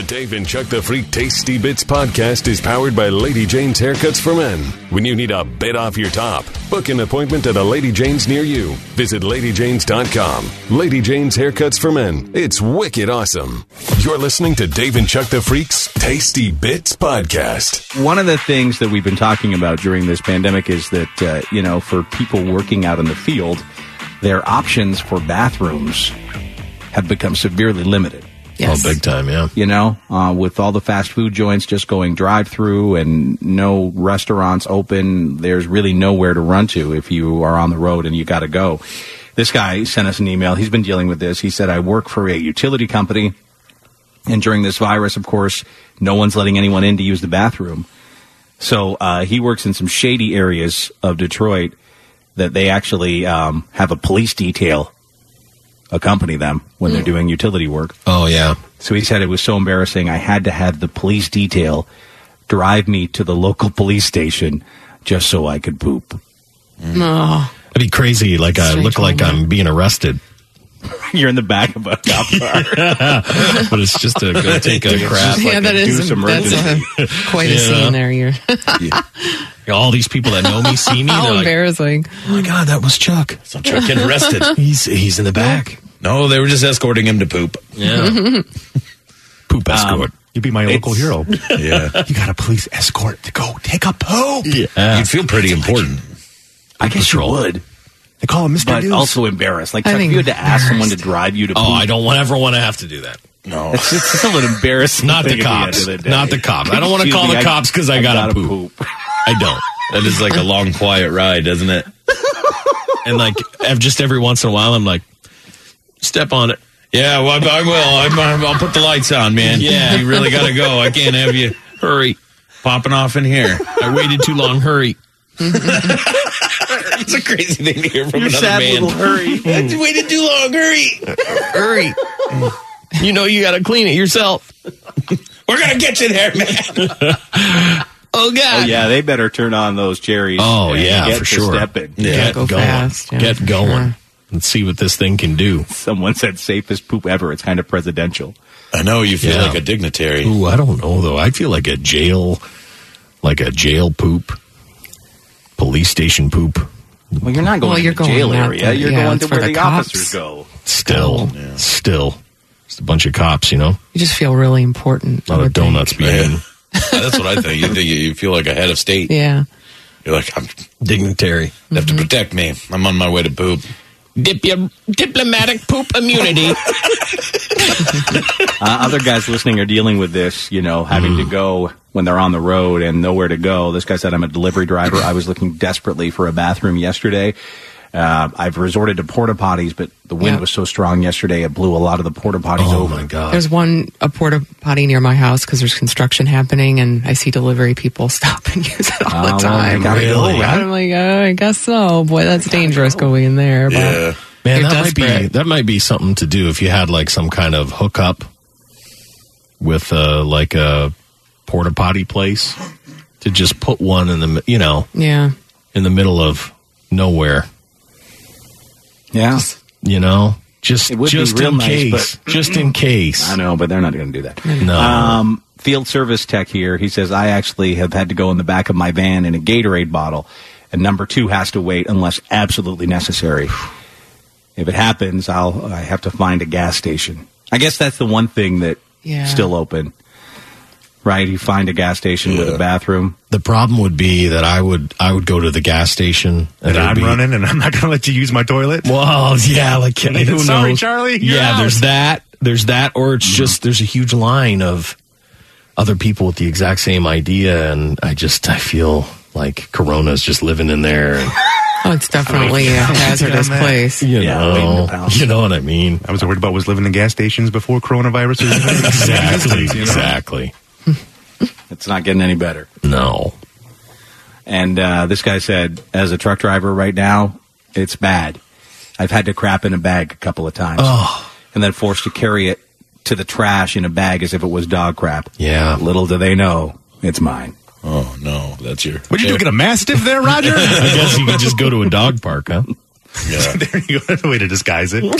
The Dave and Chuck the Freak Tasty Bits podcast is powered by Lady Jane's Haircuts for Men. When you need a bit off your top, book an appointment at a Lady Jane's near you. Visit LadyJanes.com. Lady Jane's Haircuts for Men. It's wicked awesome. You're listening to Dave and Chuck the Freak's Tasty Bits podcast. One of the things that we've been talking about during this pandemic is that, for people working out in the field, their options for bathrooms have become severely limited. Yes. Oh, big time, yeah. With all the fast food joints just going drive-through and no restaurants open, there's really nowhere to run to if you are on the road and you got to go. This guy sent us an email. He's been dealing with this. He said, I work for a utility company, and during this virus, of course, no one's letting anyone in to use the bathroom. So he works in some shady areas of Detroit that they actually have a police detail accompany them when they're doing utility work. Oh, yeah. So he said it was so embarrassing, I had to have the police detail drive me to the local police station just so I could poop. Oh. That'd be crazy. Like, I look like I'm being arrested. You're in the back of a cop car. But it's just to go take a crap. Yeah, like that is emergency. quite a scene there. You're All these people that know me see me. how They're like, embarrassing. oh, my God, that was Chuck. So Chuck getting arrested. He's in the back. No, they were just escorting him to poop. Yeah. Poop escort. You'd be my local hero. Yeah. You got a police escort to go take a poop. Yeah. You'd feel pretty important. I guess you would. They call him Mr. But Deuce. also embarrassed. Like, I Chuck, if think you had to ask someone to embarrassed. drive you to poop. Oh, I don't ever want to have to do that. No. It's still an embarrassing Not thing the at cops. end of the day. Not the cops. I don't want to Excuse call me, the cops because I gotta poop. I don't. That is like a long, quiet ride, doesn't it? And like, just every once in a while, I'm like, step on it. Yeah, well, I will. I'll put the lights on, man. Yeah. You really got to go. I can't have you Hurry. popping off in here. I waited too long. Hurry. It's a crazy thing to hear from another sad man. little hurry. I waited too long. Hurry. Hurry. You know you got to clean it yourself. We're going to get you there, man. Oh, God. Oh, yeah, they better turn on those cherries. Oh, and yeah, get for to sure. stepping. Get Go going. fast, yeah, Get for going. sure. Let's see what this thing can do. Someone said safest poop ever. It's kind of presidential. I know you feel Yeah. like a dignitary. Ooh, I don't know, though. I feel like a jail poop, police station poop. Well, you're not going to you're the jail going out area. there. You're Yeah, going it's to where where the the cops officers go. Still. Just a bunch of cops, you know? You just feel really important. A lot of donuts being Yeah. eaten. That's what I think. You feel like a head of state. Yeah. You're like, I'm Dignitary. You have to protect me. I'm on my way to poop. Diplomatic poop immunity. Other guys listening are dealing with this, having to go when they're on the road and nowhere to go. This guy said, I'm a delivery driver. I was looking desperately for a bathroom yesterday. I've resorted to porta potties, but the wind was so strong yesterday, it blew a lot of the porta potties Oh, over. my God. There's a porta potty near my house because there's construction happening, and I see delivery people stop and use it all the well, time. they gotta go, right? I'm like, I guess so. Boy, that's dangerous going in there. But Yeah. Man, You're that might be something to do if you had like some kind of hookup with like a porta potty place to just put one in the yeah. in the middle of nowhere. Yeah. Just It would be just real in nice, case, just in case. I know, but they're not going to do that. No. Field service tech here. He says, I actually have had to go in the back of my van in a Gatorade bottle, and number 2 has to wait unless absolutely necessary. If it happens, I have to find a gas station. I guess that's the one thing that still open, right? You find a gas station with a bathroom. The problem would be that I would go to the gas station And I'm running, and I'm not going to let you use my toilet. Well, yeah, like who knows? Sorry, Charlie. You're Yeah, out. there's that, or it's just there's a huge line of other people with the exact same idea, and I feel like Corona's just living in there. And, Oh, it's definitely a hazardous place. you waiting know, to pounce. you know what I mean? I was worried about was living in gas stations before coronavirus. Exactly. It's not getting any better. No. And this guy said, as a truck driver right now, it's bad. I've had to crap in a bag a couple of times. And then forced to carry it to the trash in a bag as if it was dog crap. Yeah. Little do they know, it's mine. Oh, no. That's your... What did you do, get a Mastiff there, Roger? I guess you could just go to a dog park, huh? Yeah. There you go. That's a way to disguise it.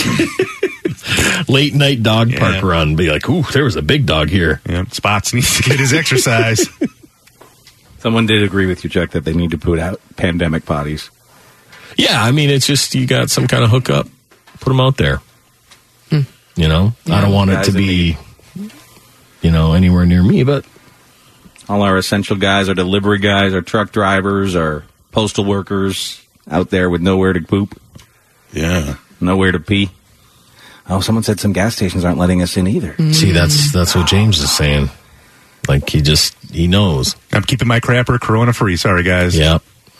Late night dog park run. Be like, ooh, there was a big dog here. Yeah, Spots needs to get his exercise. Someone did agree with you, Chuck, that they need to put out pandemic potties. Yeah, I mean, it's just you got some kind of hookup, put them out there. You know, I don't want it Guys to in be, anywhere near me, but All our essential guys, our delivery guys, our truck drivers, our postal workers out there with nowhere to poop, Yeah. nowhere to pee. Oh, someone said some gas stations aren't letting us in either. see, that's what James is saying. Like he knows. I'm keeping my crapper Corona free. Sorry, guys. Yeah.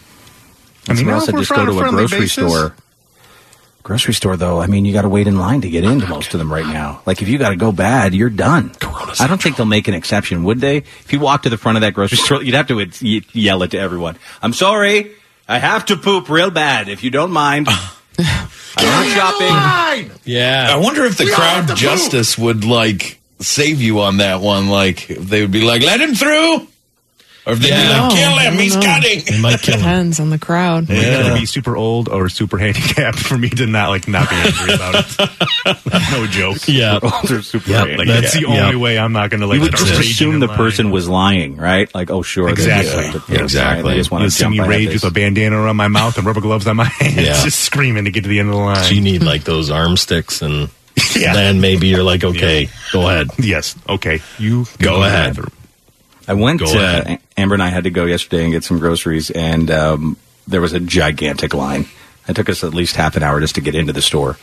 I mean, Someone else said we're just go on to a friendly grocery basis. store. Grocery store, though, I mean, you got to wait in line to get into most of them right now. Like, if you got to go bad, you're done. I don't think they'll make an exception, would they? If you walk to the front of that grocery store, you'd have to yell it to everyone. I'm sorry, I have to poop real bad. If you don't mind, I'm not shopping. Yeah. I wonder if the crowd justice would save you on that one. Like if they would be like, let him through. Or if they'd be like, kill him, he's cutting. They might kill him. Depends on the crowd. You got to be super old or super handicapped for me to not be angry about it. No joke. Yeah. They're super Yep, handy. That's the only way I'm not going to You would start just raging assume in the line. person was lying, right? Like, oh, sure. Exactly. Exactly. They just want You'll to see me jump ahead. rage with a bandana around my mouth and rubber gloves on my hands, Yeah. just screaming to get to the end of the line. So you need those arm sticks, and Yeah. then maybe you're like, okay, go ahead. Yes. Okay. You Go to the ahead. bathroom. I went Go to ahead. Amber and I had to go yesterday and get some groceries, and there was a gigantic line. It took us at least half an hour just to get into the store.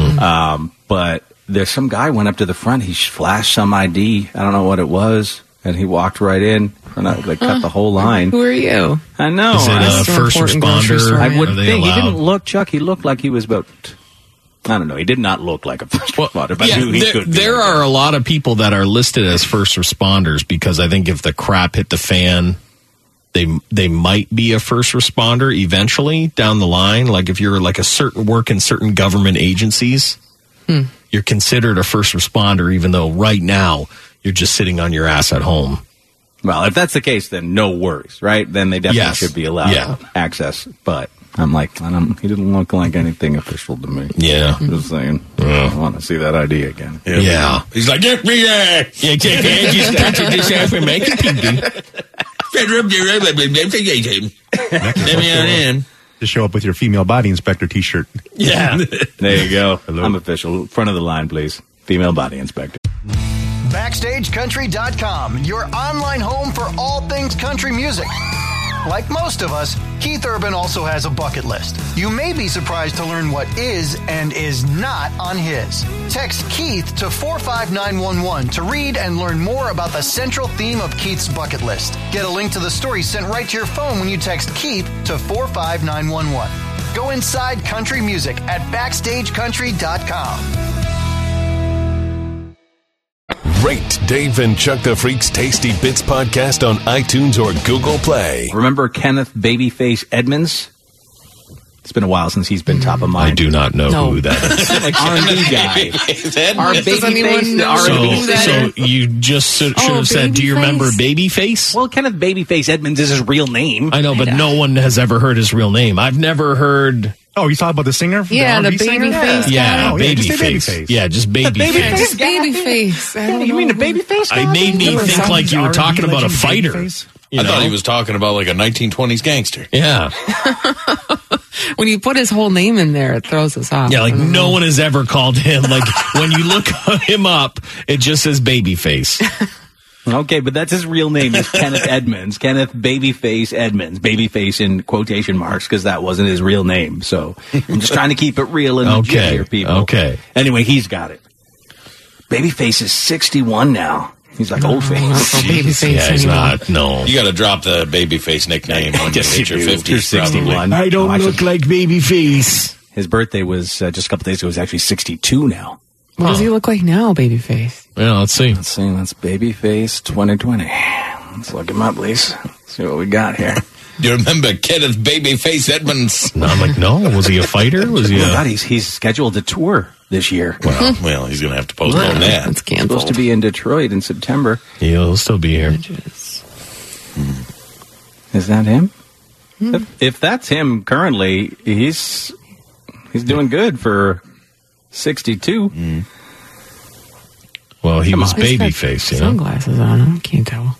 But there's some guy went up to the front. He flashed some ID. I don't know what it was, and he walked right in and cut the whole line. Who are you? I know. Is it That's a an first important grocery responder? store. I would Are they think he allowed? didn't look, Chuck. He looked like he was about. I don't know. He did not look like a first responder, but I knew he could be. there are a lot of people that are listed as first responders because I think if the crap hit the fan, they might be a first responder eventually down the line. Like if you're work in certain government agencies, you're considered a first responder, even though right now you're just sitting on your ass at home. Well, if that's the case, then no worries, right? Then they definitely Yes. should be allowed Yeah. access. But I'm like, he didn't look like anything official to me. Yeah. Just saying. I want to see that ID again. Yeah. He's like, get me there. Yeah, just touch it this half and make it pee-pee. Let me on in. Just show up with your female body inspector T-shirt. Yeah. There you go. I'm official. Front of the line, please. Female body inspector. BackstageCountry.com, your online home for all things country music. Like most of us, Keith Urban also has a bucket list. You may be surprised to learn what is and is not on his. Text Keith to 45911 to read and learn more about the central theme of Keith's bucket list. Get a link to the story sent right to your phone when you text Keith to 45911. Go inside country music at BackstageCountry.com. Rate Dave and Chuck the Freak's Tasty Bits podcast on iTunes or Google Play. Remember Kenneth Babyface Edmonds? It's been a while since he's been top of I mind. do not know No. who that is. Like R&B guy. Is that Our Does anyone Babyface, the know R&B who that So is? you just should Oh, have said, do you remember Babyface? Well, Kenneth Babyface Edmonds is his real name. I know, but no one has ever heard his real name. I've never heard. Oh, you thought about the singer? Yeah, the R&B singer? Babyface Yeah, Oh, yeah, just say Babyface. Babyface. Yeah, just Babyface. Just Babyface. I don't You mean the know. Babyface guy? I made me Never think saw like his you were R&B talking about a legend, fighter. Babyface. You I thought know? he was talking about like a 1920s gangster. Yeah. When you put his whole name in there, it throws us off. Yeah, like I don't no know. one has ever called him. Like when you look him up, it just says Babyface. Okay, but that's his real name is Kenneth Edmonds. Kenneth Babyface Edmonds. Babyface in quotation marks because that wasn't his real name. So I'm just trying to keep it real and legit Okay, here, people. okay. Anyway, he's got it. Babyface is 61 now. He's like old Oh, face. that's no Babyface Yeah, he's anymore. not. No. You got to drop the babyface nickname when you Yes, hit you your do. 50s. You're 61. I don't No, actually, look like Babyface. His birthday was just a couple days ago. It was actually 62 now. What does he look like now, Babyface? Yeah, let's see. Let's see. That's Babyface 2020. Let's look him up, please. See what we got here. You remember Kenneth Babyface Edmonds? No, I'm like, no. Was he a fighter? Was he Oh, God, a... he's scheduled a tour this year. Well, he's going to have to postpone that. That's canceled. Supposed to be in Detroit in September. He'll still be here. Is that him? If that's him currently, he's He's doing good for 62. Well, he was He's got babyface, you know. sunglasses on. I can't tell.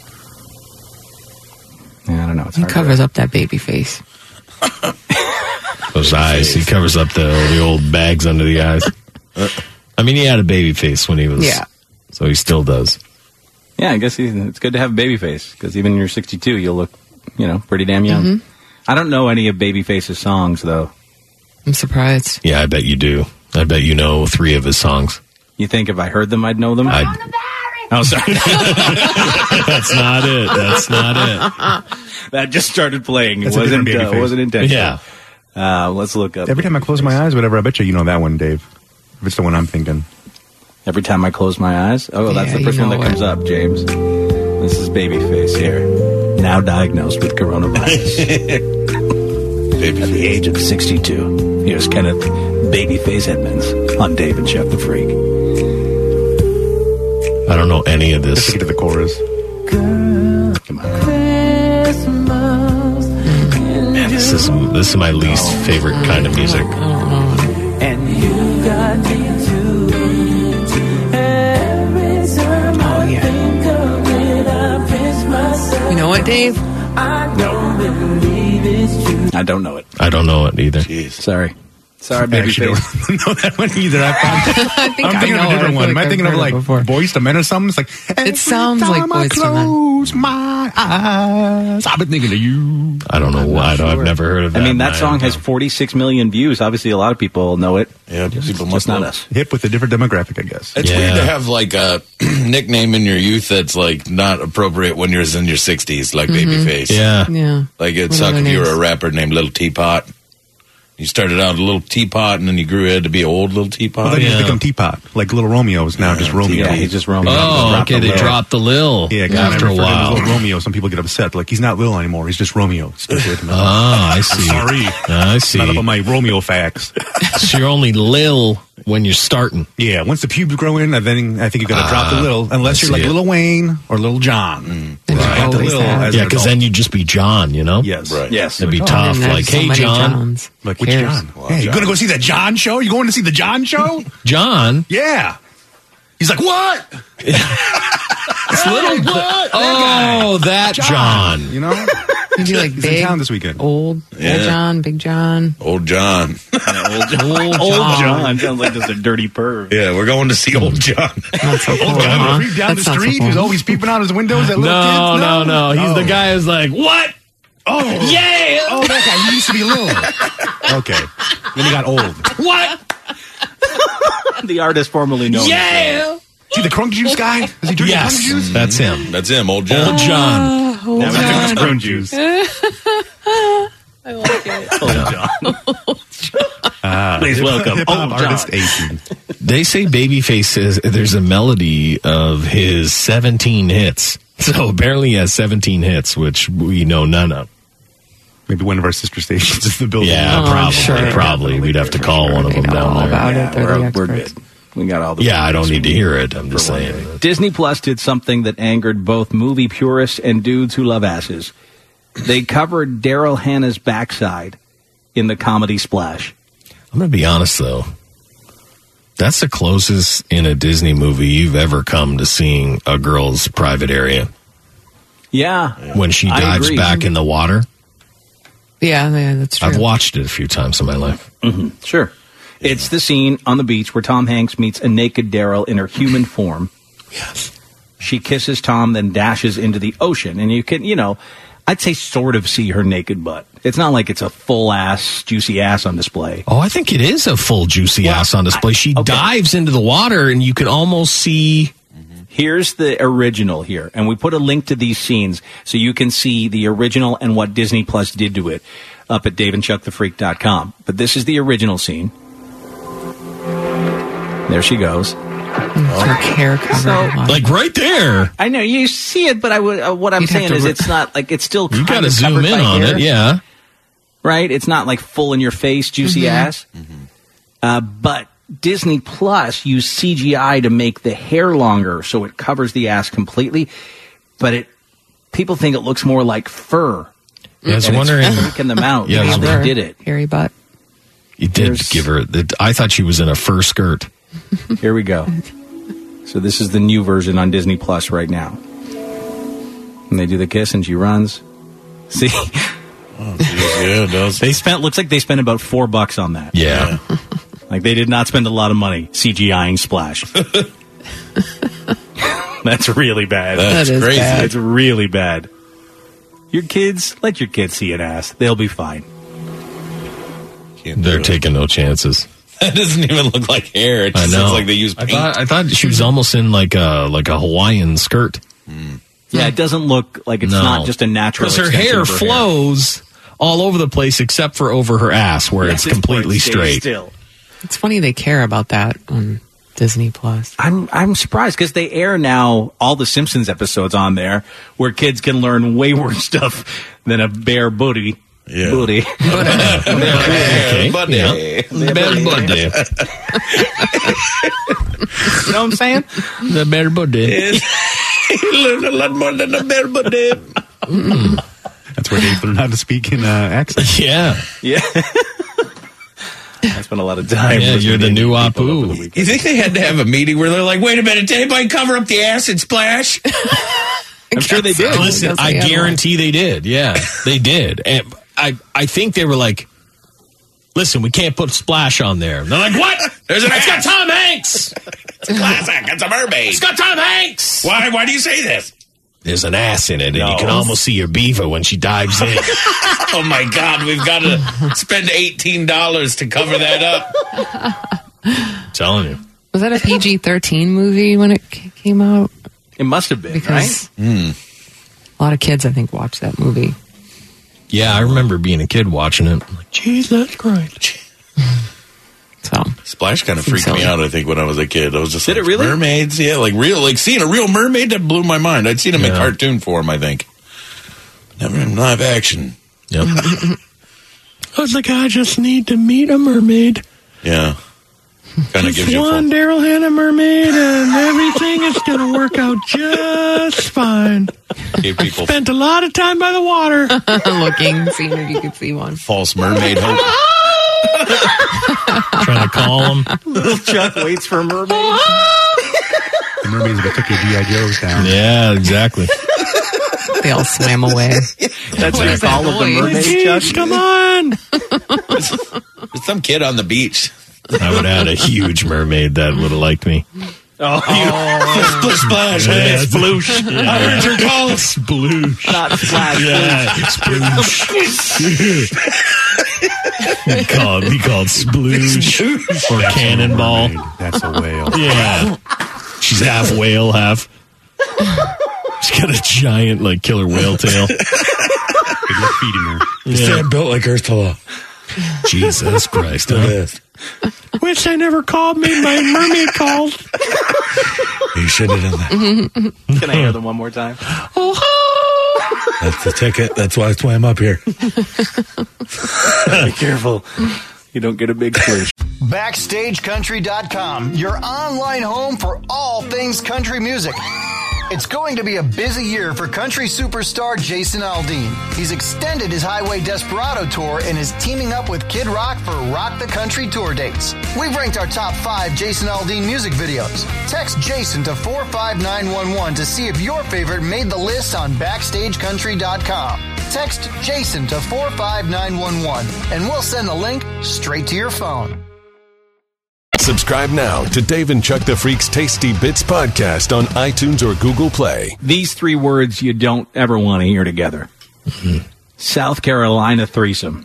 Yeah, I don't know. It's He hard covers up that baby face. Those eyes. He covers up the old bags under the eyes. I mean, he had a baby face when he was. Yeah. So he still does. Yeah, I guess it's good to have a baby face because even when you're 62, you'll look, pretty damn young. Mm-hmm. I don't know any of Babyface's songs though. I'm surprised. Yeah, I bet you do. I bet you know 3 of his songs. You think if I heard them, I'd know them? Oh, sorry. That's not it. That's not it. That just started playing. That's It a different Babyface. wasn't intentional. Yeah. Let's look up. Every time I close my eyes, whatever, I bet you know that one, Dave. If it's the one I'm thinking. Every time I close my eyes? Oh, that's Yeah, the first you one that know comes it. up, James. This is Babyface here. Now diagnosed with coronavirus. At the age of 62. Here's Kenneth Babyface Edmonds on Dave and Chuck the Freak. I don't know any of Let's this. get to the chorus. Come on. Man, this is my least favorite kind of music. Oh, yeah. You know what, Dave? I don't know it. I don't know it either. Sorry. Sorry, I actually Babyface. don't know that one either. I think I'm thinking of a different one. Am I thinking of like Boyz II Men or something? It's like It sounds like every Boyz II time I Men. close my eyes, I've been thinking of you. I don't know why. I've never heard of I that. mean, that song has 46 million views. Obviously, a lot of people know it. Yeah, Just people must not know. us. Hip with a different demographic, I guess. It's Yeah. weird to have like a nickname in your youth that's like not appropriate when you're in your 60s, like Babyface. Yeah. Yeah. Like it'd What suck other if you were names? a rapper named Little Teapot. You started out a little teapot and then you grew to be old Little Teapot. Well, then Yeah. you become Teapot. Like Little Romeo is now just Romeo. Yeah, he's just Romeo. Oh, Dropped okay. the They lil. dropped the lil Yeah, 'cause after a whenever I refer to him as while. Little Romeo, some people get upset. Like, he's not Lil anymore. He's just Romeo. Stupid. Ah, I see. Sorry. I see. Not up on my Romeo facts. So you're only lil when you're starting. Yeah, once the pubes grow in, then I think you got to drop the Lil. Unless I you're like see it. Lil Wayne or Lil John. And you Right. always Lil have. as Yeah, an because adult. then you'd just be John, you know? Yes. Right. Yes. It'd be Oh, tough. and there's Like, so hey, many John. Johns. Like, Who which cares? John? Hey, you going to go see the John show? You going to see the John show? John? Yeah. He's like, what? It's little what? Oh, that John. You know? You'd be like He's big, in town this weekend. old John, Big John. Old John. Old John sounds like just a dirty perv. Yeah, we're going to see Old John. That's so cool, Old John huh? creep down the That's not so street cool. who's always peeping out his windows at little kids. No. He's the guy who's like, what? Oh. Yeah. Oh, that guy. He used to be Lil. Okay. Then he got old. What? The artist formerly known. Yeah. See the crunk juice guy? Is he drinking crunk Yes, juice? that's him. That's him, Old John. Old John. Never drinks prune juice. I like it. Please welcome Hip-hop Old John. artist 18. They say Babyface says there's a melody of his 17 hits. So apparently he has 17 hits, which we know none of. Maybe one of our sister stations is the building. Yeah, Oh, probably. sure. Probably. We'd have to call one of They them know down all there. about it. They're the We're experts. good. We got all the. Yeah, I don't need to hear it. I'm just saying. Disney Plus did something that angered both movie purists and dudes who love asses. They covered Daryl Hannah's backside in the comedy Splash. I'm going to be honest, though. That's the closest in a Disney movie you've ever come to seeing a girl's private area. Yeah. When she I dives agree. back in the water. Yeah, that's true. I've watched it a few times in my life. Sure. It's the scene on the beach where Tom Hanks meets a naked Daryl in her human form. Yes. She kisses Tom, then dashes into the ocean. And you can, I'd say sort of see her naked butt. It's not like it's a full ass, juicy ass on display. Oh, I think it is a full juicy ass on display. She dives into the water and you can almost see. Here's the original here. And we put a link to these scenes so you can see the original and what Disney Plus did to it up at daveandchuckthefreak.com. But this is the original scene. There she goes. Her hair covered. So- in water. Like right there. I know you see it, but I would. What I'm You'd have saying to is, re- it's not like it's still. You kind got to of zoom covered in by on hair, it. Yeah. right. It's not like full in your face, juicy ass. But Disney Plus used CGI to make the hair longer, so it covers the ass completely. But people think it looks more like fur. Yeah, I was And wondering. it's freaking them out Yeah, I was how they Her did it. hairy butt. You did give her. I thought she was in a fur skirt. Here we go. So this is the new version on Disney Plus right now. And they do the kiss and she runs. See? Oh, geez, yeah, it does. Looks like they spent about $4 on that. Yeah. Like they did not spend a lot of money CGIing Splash. That's really bad. That's crazy. Bad. It's really bad. Let your kids see an ass. They'll be fine. They're taking no chances. That doesn't even look like hair. It just looks like they use paint. I thought she was almost in like a Hawaiian skirt. Yeah, it doesn't look like it's not just a natural. Because her hair flows all over the place except for over her ass where it's completely straight. Still. It's funny they care about that on Disney Plus. I'm surprised because they air now all the Simpsons episodes on there where kids can learn way worse stuff than a bare booty. Yeah. Booty. Okay. Buddy. Yeah. Bare booty. You know what I'm saying? The bare booty. You learn a lot more than a bare booty. That's where Dave learned how to speak in accent. Yeah. Yeah. I spent a lot of time. Yeah, you're the new Apu. You think they had to have a meeting where they're like, wait a minute, did anybody cover up the acid splash? I'm sure they did. Listen, I guarantee they did. Yeah, they did. And I think they were like, listen, we can't put Splash on there. And they're like, what? There's an It's got ass. Tom Hanks. It's a classic. It's a mermaid. It's got Tom Hanks. Why do you say this? There's an ass in it, and you can almost see your beaver when she dives in. Oh my God, we've got to spend $18 to cover that up. I'm telling you. Was that a PG-13 movie when it came out? It must have been, Because right? a lot of kids, I think, watched that movie. Yeah, I remember being a kid watching it. I'm like, geez, that's great. So Splash kind of freaked me out, I think, when I was a kid. I was just Did like, it really? mermaids? Yeah, like seeing a real mermaid, that blew my mind. I'd seen them in cartoon form, I think. Never in live action. Yep. I was like, I just need to meet a mermaid. Yeah. Kind of gives Just you a one Daryl Hannah mermaid, and everything is going to work out just fine. Give people Spent a lot of time by the water. looking, seeing if you could see one. false mermaid hope. Trying to call him. Little Chuck waits for a mermaid. The mermaids that took your G.I. Joes down. Yeah, exactly. They all swam away. That's What what is they call that of the noise? mermaid, Chuck. Come on. There's some kid on the beach. I would have had a huge mermaid that would have liked me. Splish splash. Yeah, Hey, sploosh. Yeah. I heard your call. Sploosh. Not Splash. Yeah, sploosh. Be called sploosh or cannonball. That's a whale. Yeah. She's half whale, half. She's got a giant, like, killer whale tail. Good luck feeding her. Yeah. built like Ursula. Jesus Christ. Huh? Wish they never called me. My mermaid called. You should have done that. Can I hear them one more time? That's the ticket. That's why I swam up here. Be careful. You don't get a big fish. BackstageCountry.com, your online home for all things country music. It's going to be a busy year for country superstar Jason Aldean. He's extended his Highway Desperado tour and is teaming up with Kid Rock for Rock the Country tour dates. We've ranked our top 5 Jason Aldean music videos. Text Jason to 45911 to see if your favorite made the list on BackstageCountry.com. Text Jason to 45911 and we'll send the link straight to your phone. Subscribe now to Dave and Chuck the Freak's Tasty Bits podcast on iTunes or Google Play. These 3 words you don't ever want to hear together. Mm-hmm. South Carolina threesome.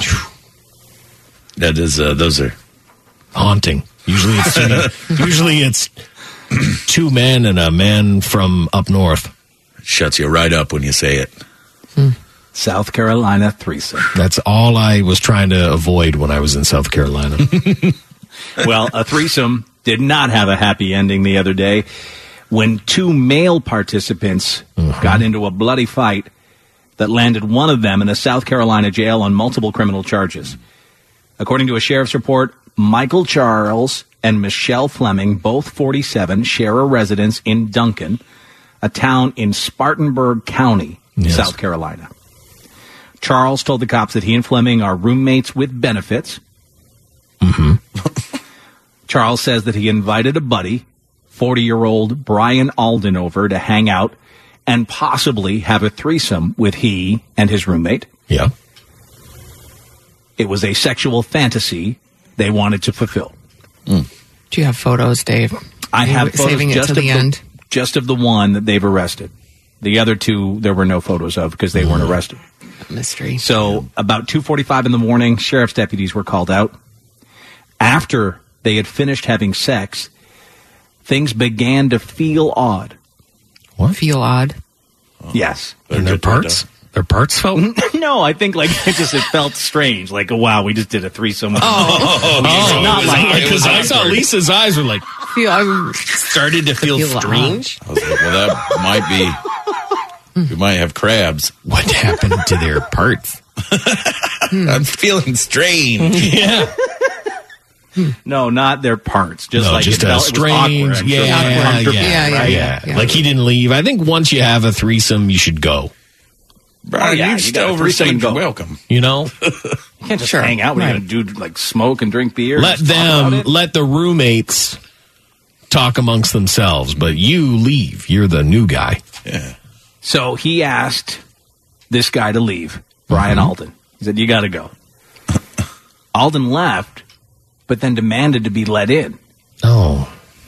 That is, those are Haunting. Usually it's 2 men and a man from up north. shuts you right up when you say it. South Carolina threesome. That's all I was trying to avoid when I was in South Carolina. Well, a threesome did not have a happy ending the other day when 2 male participants got into a bloody fight that landed one of them in a South Carolina jail on multiple criminal charges. According to a sheriff's report, Michael Charles and Michelle Fleming, both 47, share a residence in Duncan, a town in Spartanburg County, South Carolina. Charles told the cops that he and Fleming are roommates with benefits. Charles says that he invited a buddy, 40-year-old Brian Alden, over to hang out and possibly have a threesome with he and his roommate. Yeah. It was a sexual fantasy they wanted to fulfill. Do you have photos, Dave? I have photos saving it just to of the end. Just of the one that they've arrested. The other two, there were no photos of because they weren't arrested. Mystery. So about 2:45 in the morning, sheriff's deputies were called out. After they had finished having sex, things began to feel odd. Feel odd. Yes. And their parts? Their parts felt? No, I think like it felt strange. Like, wow, we just did a threesome. Not like because I saw Lisa's eyes were like Started to feel strange. I was like, well, that might be. We might have crabs. What happened to their parts? I'm feeling strange. Yeah. No, not their parts. Just like just it a felt strange. it was awkward. Yeah. Like he didn't leave. I think once you have a threesome, you should go. Brian, yeah, you've you gotta overstayed threesome your and go. welcome. You know, You can't just hang out. We're going to do like smoke and drink beer. let and just talk about it. let the roommates talk amongst themselves, but you leave. You're the new guy. Yeah. So he asked this guy to leave, Brian Alden. He said, you got to go. Alden left, but then demanded to be let in. Oh,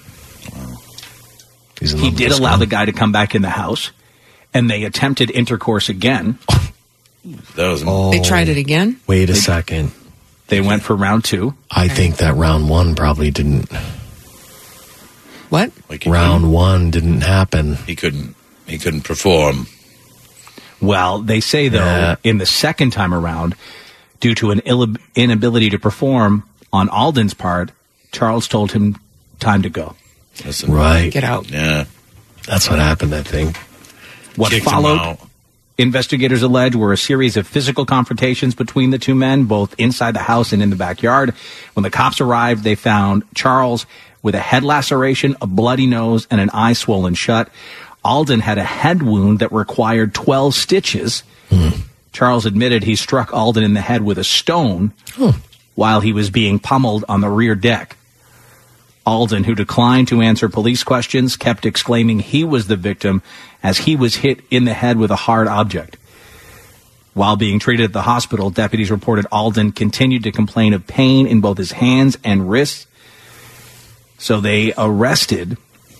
He's in He love with did this allow girl. the guy to come back in the house, and they attempted intercourse again. That was They tried it again? Wait a second. They went for round two. I think that round one probably didn't. What? like he Round one didn't happen. He couldn't perform. Well, they say, though, Yeah. in the second time around, due to an inability to perform on Alden's part, Charles told him time to go. Listen, Right. Get out. Yeah. That's what happened, I think. What Kicked him followed, out. investigators allege, were a series of physical confrontations between the two men, both inside the house and in the backyard. When the cops arrived, they found Charles with a head laceration, a bloody nose, and an eye swollen shut. Alden had a head wound that required 12 stitches. Charles admitted he struck Alden in the head with a stone while he was being pummeled on the rear deck. Alden, who declined to answer police questions, kept exclaiming he was the victim as he was hit in the head with a hard object. While being treated at the hospital, deputies reported Alden continued to complain of pain in both his hands and wrists. So they arrested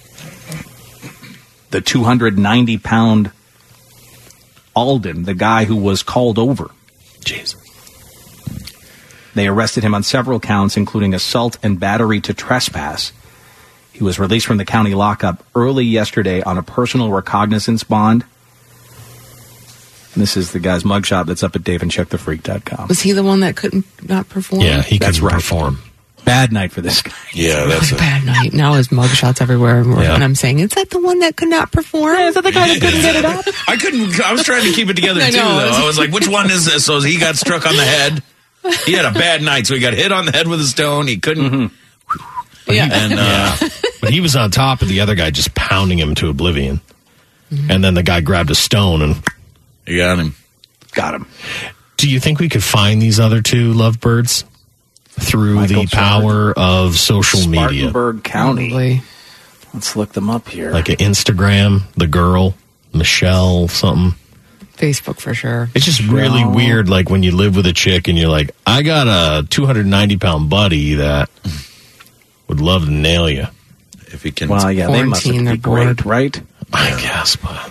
the 290-pound Alden, the guy who was called over. Jeez. They arrested him on several counts, including assault and battery to trespass. He was released from the county lockup early yesterday on a personal recognizance bond. And this is the guy's mugshot that's up at daveandcheckthefreak.com. Was he the one that couldn't not perform? Yeah, he That's couldn't right. perform. Bad night for this guy. Yeah, that's What a bad night. Now his mugshots everywhere. Yeah. And I'm saying, is that the one that could not perform? Is that the guy that couldn't get it up? I was trying to keep it together I too, know. though. I was like, which one is this? So he got struck on the head. He had a bad night, so he got hit on the head with a stone. He couldn't. Yeah. And But he was on top of the other guy, just pounding him to oblivion. And then the guy grabbed a stone. And he got him. Got him. do you think we could find these other two lovebirds through Michael the power of social media? Spartanburg County. Probably. Let's look them up here. Like an Instagram, the girl, Michelle, something. Facebook for sure. It's just really weird, like when you live with a chick and you're like, I got a 290-pound buddy that would love to nail you. If he can. Well, yeah, they must Quarantine, be they're great, bored. right? I guess, but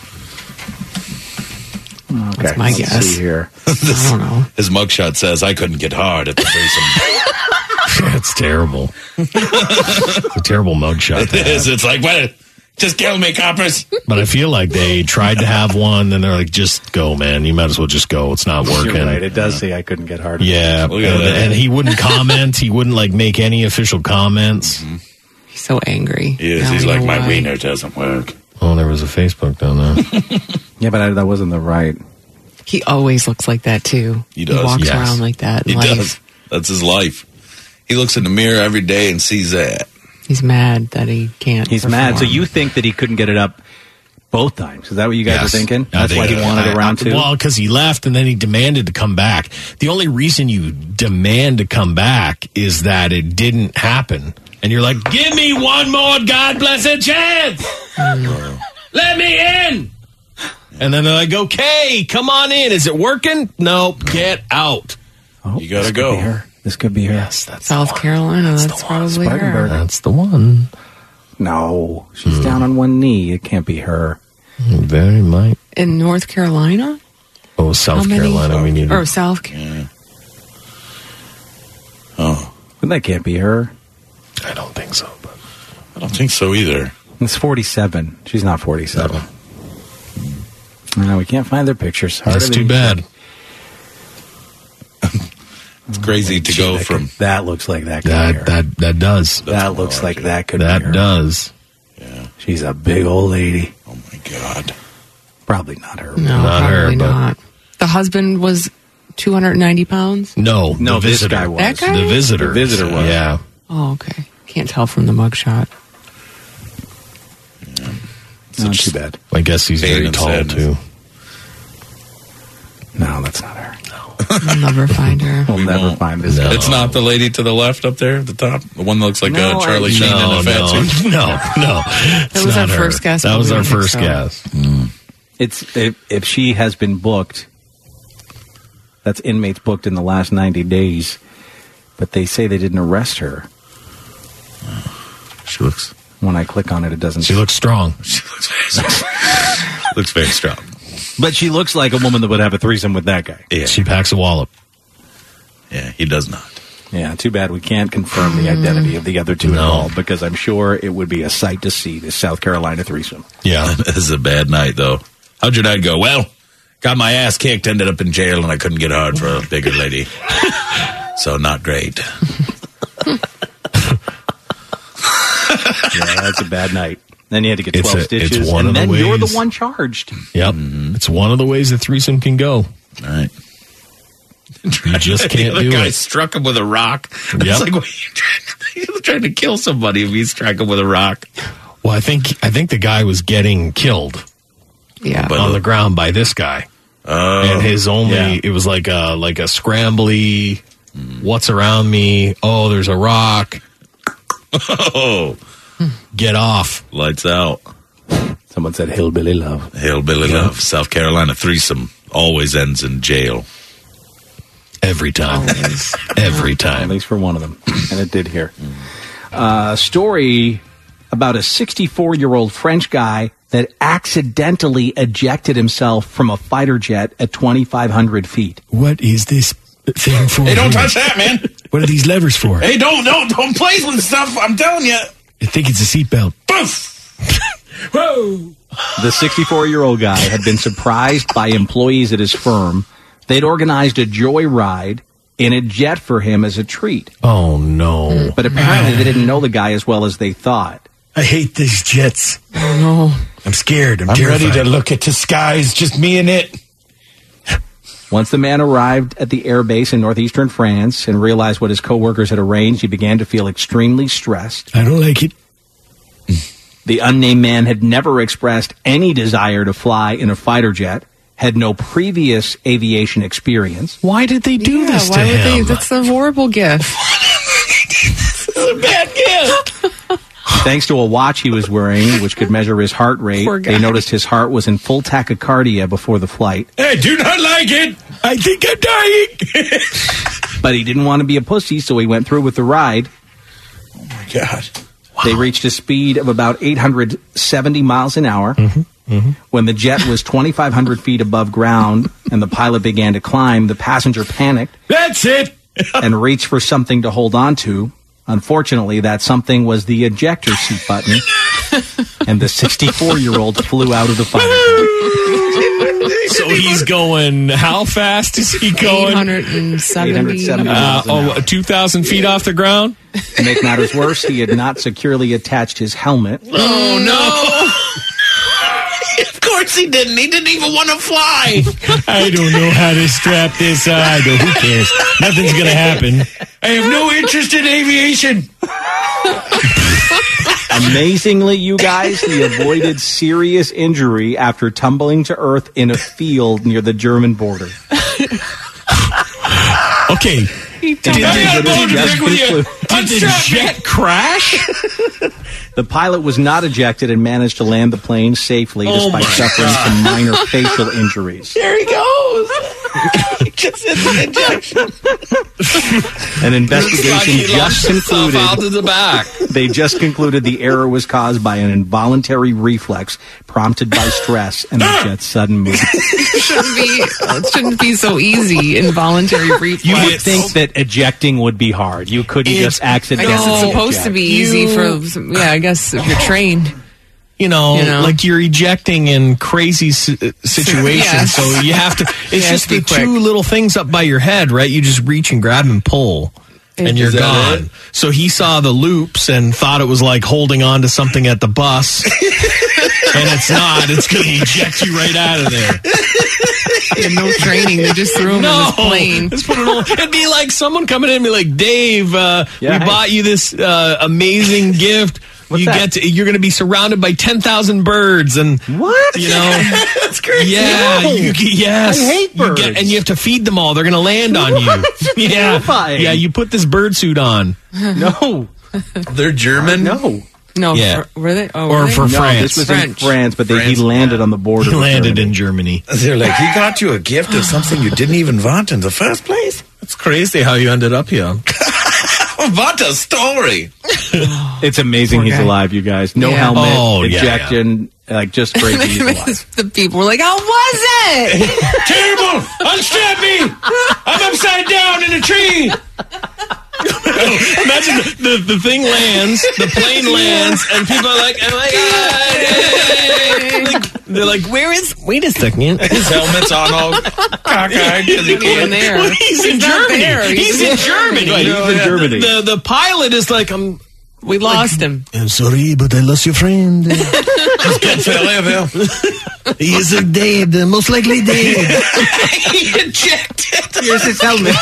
Okay, That's my let's guess. see here. I don't know. His mugshot says, I couldn't get hard at the threesome. it's terrible. It's a terrible mugshot. to It is. have. It's like, what? Just kill me, coppers. But I feel like they tried to have one, and they're like, just go, man. You might as well just go. It's not working. You're right. It does say I couldn't get harder. Yeah, Look at that. and he wouldn't comment. He wouldn't like make any official comments. He's so angry. He is. Now He's we like, know my why. wiener doesn't work. Oh, there was a Facebook down there. Yeah, but that wasn't the right. He always looks like that too. He does, walks yes. around like that. He in life. does. That's his life. He looks in the mirror every day and sees that. He's mad that he can't. He's mad. So perform. you think that he couldn't get it up Both times. Is that what you guys Yes. are thinking? I That's why think- he wanted a round two? Well, because he left and then he demanded to come back. The only reason you demand to come back is that it didn't happen. And you're like, give me one more God blessed chance. Let me in. And then they're like, okay, come on in. Is it working? No, get out. Oh, You gotta this go. could be her. This could be her. Yes, that's South Carolina, that's probably her. Spartanburg. That's the one. No, she's down on one knee. It can't be her. Very might. In North Carolina? Oh, South How many- Carolina. We need Or South Carolina? Oh, But that can't be her. I don't think so. But I don't think so either. It's 47. She's not 47. No, we can't find their pictures. Harder that's than too you bad. think. It's crazy to go from. That looks like that could be her. That does. That looks like that could That be her. does. Yeah. She's a big old lady. Oh my God. Probably not her. No, Not her, probably but- not. The husband was 290 pounds? No, No, the this visitor. guy was. That guy? The visitor. The visitor was. Yeah. Oh, okay. Can't tell from the mugshot. Not too bad. I guess he's Pain very and tall sadness. too. No, that's not her. I'll never find her. We'll never find this No. guy. It's not the lady to the left up there at the top? The one that looks like No, Charlie I- Sheen in No, a fat suit? no. That was our first guess, That but was we our don't think first so. guess. It's if she has been booked, that's inmates booked in the last 90 days, but they say they didn't arrest her. She looks When I click on it, it doesn't. She looks strong. looks very strong. But she looks like a woman that would have a threesome with that guy. Yeah. She packs a wallop. Yeah, he does not. Yeah, too bad we can't confirm the identity of the other two No. involved, because I'm sure it would be a sight to see this South Carolina threesome. Yeah. This is a bad night, though. How'd your night go? Well, got my ass kicked, ended up in jail, and I couldn't get hard for a bigger lady. So not great. Yeah, that's a bad night. Then you had to get It's 12 a- it's stitches, one and of the then you're the ways. one charged. Yep. It's one of the ways a threesome can go. All right. You just The can't other do guy it. struck him with a rock. Yep. It's like, what are you trying to, he was trying to kill somebody if he struck him with a rock. Well, I think the guy was getting killed Yeah. But- on the ground by this guy. And his only yeah. it was like a scrambly. What's around me? Oh, there's a rock. Oh, Get off. lights out. Someone said hillbilly love. Hillbilly love. South Carolina threesome always ends in jail. Every time. Always. Every At time. least for one of them. And it did here. Story about a 64-year-old French guy that accidentally ejected himself from a fighter jet at 2,500 feet. What is this thing for? Hey, don't touch that, man. What are these levers for? Hey, don't play with stuff. I'm telling you. I think it's a seatbelt. Poof. Whoa! The 64-year-old guy had been surprised by employees at his firm. They'd organized a joyride in a jet for him as a treat. Oh no! But apparently they didn't know the guy as well as they thought. I hate these jets. No. I'm scared. I'm ready terrified. to look at the skies, just me and it. Once the man arrived at the air base in northeastern France and realized what his coworkers had arranged, he began to feel extremely stressed. I don't like it. The unnamed man had never expressed any desire to fly in a fighter jet, had no previous aviation experience. Why did they do this to why would they? him? That's a horrible gift. Thanks to a watch he was wearing, which could measure his heart rate, Poor guy. they noticed his heart was in full tachycardia before the flight. I do not like it. I think I'm dying. But he didn't want to be a pussy, so he went through with the ride. Oh my God. They reached a speed of about 870 miles an hour. When the jet was 2,500 feet above ground and the pilot began to climb, the passenger panicked That's it. and reached for something to hold on to. Unfortunately, that something was the ejector seat button, and the 64-year-old flew out of the fighter plane. So he's going. How fast is he going? 870. 870 miles an hour. 2,000 feet off the ground. To make matters worse, he had not securely attached his helmet. Oh no. Of course he didn't. He didn't even want to fly. I don't know how to strap this on. Who cares? Nothing's gonna happen. I have no interest in aviation. Amazingly, you guys, he avoided serious injury after tumbling to earth in a field near the German border. Okay. Did the jet crash? The pilot was not ejected and managed to land the plane safely despite suffering some minor facial injuries. There he goes. Just hit the injection. An investigation just concluded. Out of the back. They just concluded the error was caused by an involuntary reflex prompted by stress and the jet's sudden movement. It shouldn't be so easy. Involuntary reflex. You would think that ejecting would be hard. You couldn't just I accidentally guess it's supposed to be easy I guess if you're trained. You know, like you're ejecting in crazy situations, so you have to. It's just the two little things up by your head, right? You just reach and grab and pull, and you're gone. So he saw the loops and thought it was like holding on to something at the bus, and it's not. It's going to eject you right out of there. He had no training. They just threw him in this plane. Just put it on. It'd be like someone coming in and be like, Dave, we bought you this amazing gift. You're going to be surrounded by 10,000 birds, and what? You know, that's crazy. Yeah, yes. I hate birds. And you have to feed them all. They're going to land on you. Yeah. You put this bird suit on. No, they're German. No. Yeah. Were they? For France. This was in France, but he landed on the border. He landed in Germany. They're like, he got you a gift of something you didn't even want in the first place. It's crazy how you ended up here. What a story! It's amazing he's alive, you guys. No helmet, ejection, like just crazy he's alive. The people were like, "How was it?" Terrible! Unstrap me! I'm upside down in a tree. Imagine the thing lands, the plane lands, and people are like, "Oh my god!" They're like, wait a second. His helmet's on all cockeyed because he can't. Well, he's in Germany. He's in Germany. Right, he's in Germany. The pilot is like, we lost him. I'm sorry, but I lost your friend. He's good fella. He is dead, most likely dead. He ejected. Here's his helmet.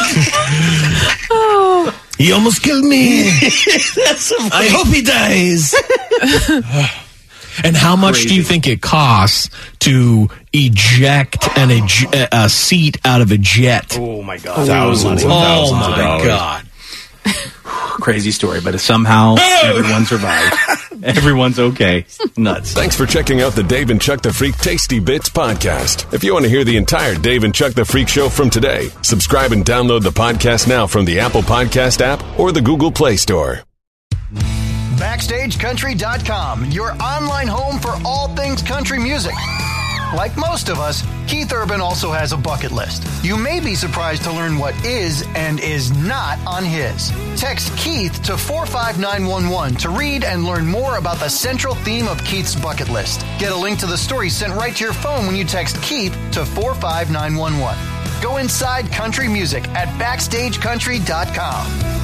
He almost killed me. I hope he dies. And how much do you think it costs to eject a seat out of a jet? Oh my god! Thousands and thousands of dollars. God! Crazy story, but somehow everyone survived. Everyone's okay. Nuts. Thanks for checking out the Dave and Chuck the Freak Tasty Bits podcast. If you want to hear the entire Dave and Chuck the Freak show from today, subscribe and download the podcast now from the Apple Podcast app or the Google Play Store. BackstageCountry.com, your online home for all things country music. Like most of us, Keith Urban also has a bucket list. You may be surprised to learn what is and is not on his. Text Keith to 45911 to read and learn more about the central theme of Keith's bucket list. Get a link to the story sent right to your phone when you text Keith to 45911. Go inside country music at BackstageCountry.com.